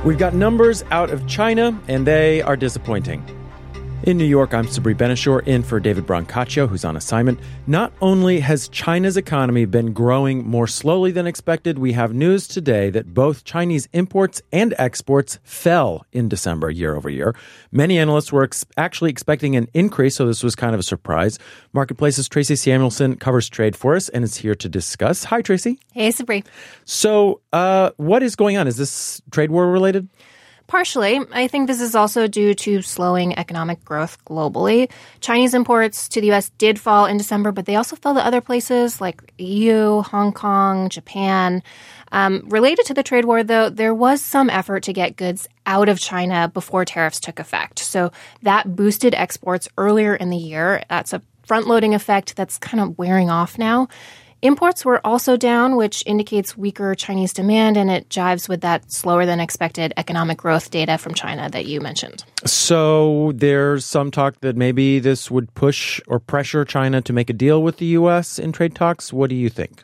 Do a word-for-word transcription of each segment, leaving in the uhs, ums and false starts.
We've got numbers out of China, and they are disappointing. In New York, I'm Sabri Benishore, in for David Brancaccio, who's on assignment. Not only has China's economy been growing more slowly than expected, we have news today that both Chinese imports and exports fell in December year over year. Many analysts were ex- actually expecting an increase, so this was kind of a surprise. Marketplace's Tracy Samuelson covers trade for us and is here to discuss. Hi, Tracy. Hey, Sabri. So uh, what is going on? Is this trade war related? Partially. I think this is also due to slowing economic growth globally. Chinese imports to the U S did fall in December, but they also fell to other places like E U, Hong Kong, Japan. Um, related to the trade war, though, there was some effort to get goods out of China before tariffs took effect. So that boosted exports earlier in the year. That's a front-loading effect that's kind of wearing off now. Imports were also down, which indicates weaker Chinese demand, and it jives with that slower-than-expected economic growth data from China that you mentioned. So there's some talk that maybe this would push or pressure China to make a deal with the U S in trade talks. What do you think?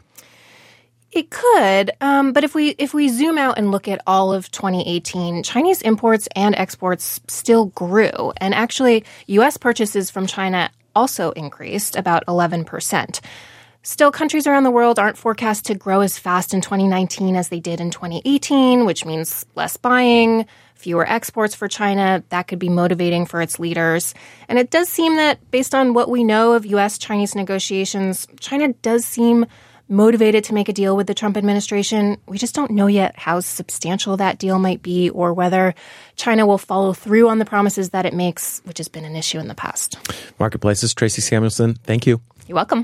It could, um, but if we if we zoom out and look at all of twenty eighteen, Chinese imports and exports still grew, and actually U S purchases from China also increased about eleven percent. Still, countries around the world aren't forecast to grow as fast in twenty nineteen as they did in twenty eighteen, which means less buying, fewer exports for China. That could be motivating for its leaders. And it does seem that, based on what we know of U S-Chinese negotiations, China does seem motivated to make a deal with the Trump administration. We just don't know yet how substantial that deal might be or whether China will follow through on the promises that it makes, which has been an issue in the past. Marketplace's Tracy Samuelson, thank you. You're welcome.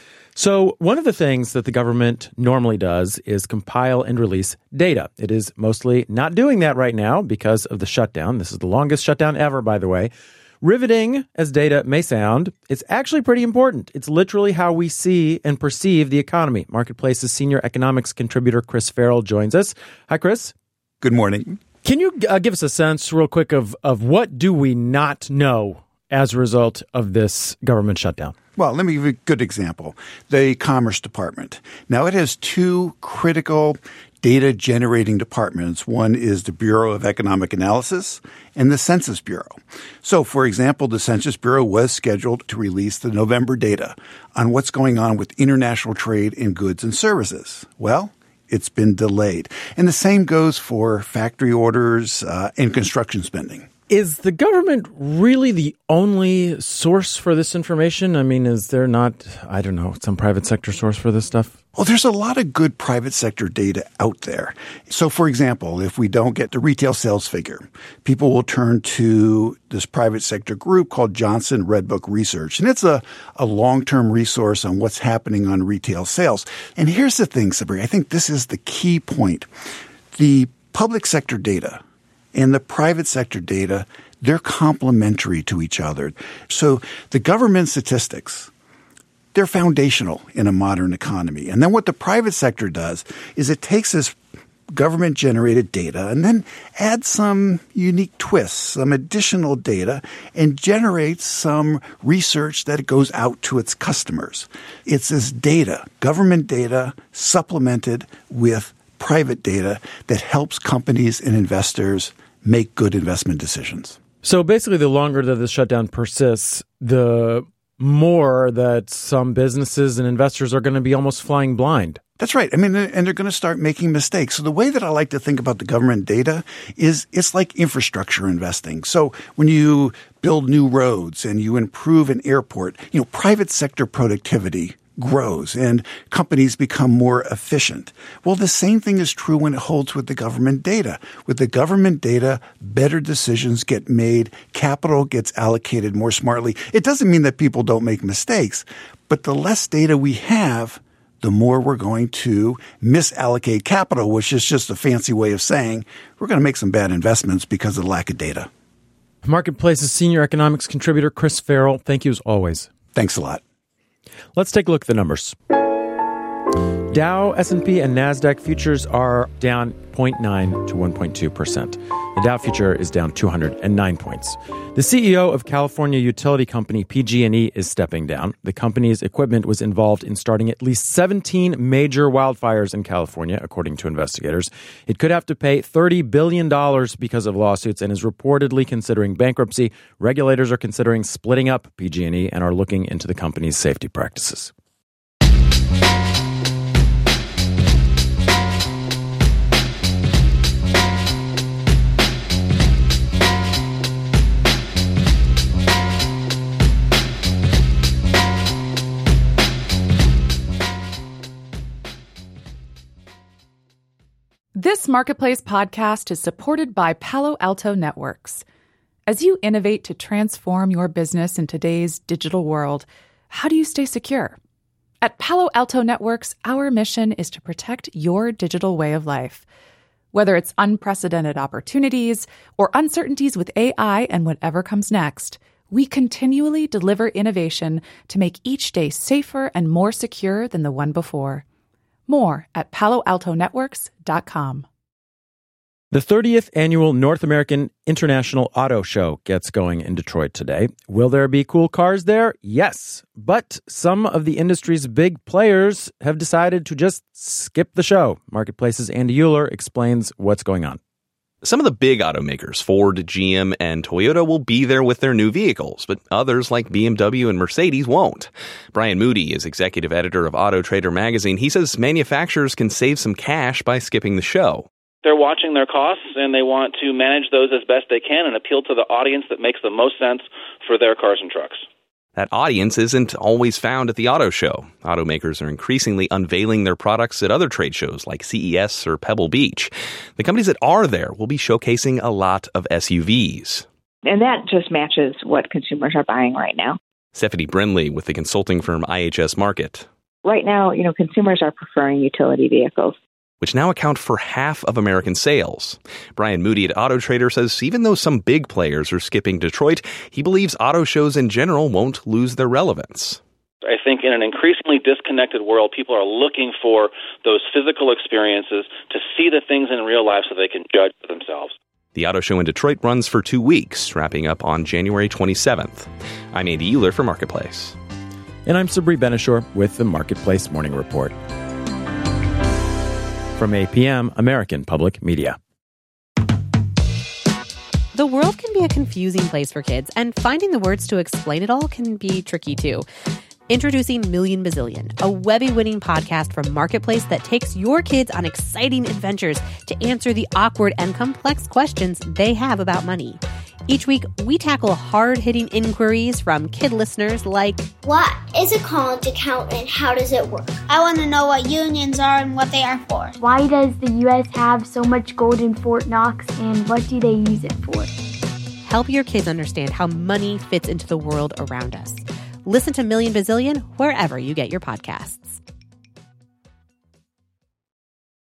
So one of the things that the government normally does is compile and release data. It is mostly not doing that right now because of the shutdown. This is the longest shutdown ever, by the way. Riveting as data may sound, it's actually pretty important. It's literally how we see and perceive the economy. Marketplace's senior economics contributor Chris Farrell joins us. Hi, Chris. Good morning. Can you uh, give us a sense real quick of, of what do we not know as a result of this government shutdown? Well, let me give you a good example. The Commerce Department. Now, it has two critical data-generating departments. One is the Bureau of Economic Analysis and the Census Bureau. So, for example, the Census Bureau was scheduled to release the November data on what's going on with international trade in goods and services. Well, it's been delayed. And the same goes for factory orders uh, and construction spending. Is the government really the only source for this information? I mean, is there not, I don't know, some private sector source for this stuff? Well, there's a lot of good private sector data out there. So, for example, if we don't get the retail sales figure, people will turn to this private sector group called Johnson Redbook Research. And it's a, a long-term resource on what's happening on retail sales. And here's the thing, Sabri, I think this is the key point. The public sector data and the private sector data, they're complementary to each other. So the government statistics, they're foundational in a modern economy. And then what the private sector does is it takes this government-generated data and then adds some unique twists, some additional data, and generates some research that goes out to its customers. It's this data, government data, supplemented with private data that helps companies and investors make good investment decisions. So basically, the longer that the shutdown persists, the more that some businesses and investors are going to be almost flying blind. That's right. I mean, and they're going to start making mistakes. So the way that I like to think about the government data is it's like infrastructure investing. So when you build new roads and you improve an airport, you know, private sector productivity grows and companies become more efficient. Well, the same thing is true when it holds with the government data. With the government data, better decisions get made, capital gets allocated more smartly. It doesn't mean that people don't make mistakes, but the less data we have, the more we're going to misallocate capital, which is just a fancy way of saying we're going to make some bad investments because of the lack of data. Marketplace's senior economics contributor Chris Farrell, thank you as always. Thanks a lot. Let's take a look at the numbers. Dow, S and P, and NASDAQ futures are down zero point nine to one point two percent. The Dow future is down two hundred nine points. The C E O of California utility company P G and E is stepping down. The company's equipment was involved in starting at least seventeen major wildfires in California, according to investigators. It could have to pay thirty billion dollars because of lawsuits and is reportedly considering bankruptcy. Regulators are considering splitting up P G and E and are looking into the company's safety practices. This Marketplace podcast is supported by Palo Alto Networks. As you innovate to transform your business in today's digital world, how do you stay secure? At Palo Alto Networks, our mission is to protect your digital way of life. Whether it's unprecedented opportunities or uncertainties with A I and whatever comes next, we continually deliver innovation to make each day safer and more secure than the one before. More at palo alto networks dot com. The thirtieth Annual North American International Auto Show gets going in Detroit today. Will there be cool cars there? Yes. But some of the industry's big players have decided to just skip the show. Marketplace's Andy Euler explains what's going on. Some of the big automakers, Ford, G M, and Toyota, will be there with their new vehicles, but others like B M W and Mercedes won't. Brian Moody is executive editor of Auto Trader magazine. He says manufacturers can save some cash by skipping the show. They're watching their costs, and they want to manage those as best they can and appeal to the audience that makes the most sense for their cars and trucks. That audience isn't always found at the auto show. Automakers are increasingly unveiling their products at other trade shows like C E S or Pebble Beach. The companies that are there will be showcasing a lot of S U Vs. And that just matches what consumers are buying right now. Stephanie Brindley with the consulting firm I H S Markit. Right now, you know, consumers are preferring utility vehicles, which now account for half of American sales. Brian Moody at Auto Trader says even though some big players are skipping Detroit, he believes auto shows in general won't lose their relevance. I think in an increasingly disconnected world, people are looking for those physical experiences to see the things in real life so they can judge for themselves. The auto show in Detroit runs for two weeks, wrapping up on January twenty-seventh. I'm Andy Euler for Marketplace. And I'm Sabri Benishore with the Marketplace Morning Report. From A P M, American Public Media. The world can be a confusing place for kids, and finding the words to explain it all can be tricky too. Introducing Million Bazillion, a Webby-winning podcast from Marketplace that takes your kids on exciting adventures to answer the awkward and complex questions they have about money. Each week, we tackle hard-hitting inquiries from kid listeners like, what is a college account and how does it work? I want to know what unions are and what they are for. Why does the U S have so much gold in Fort Knox and what do they use it for? Help your kids understand how money fits into the world around us. Listen to Million Bazillion wherever you get your podcasts.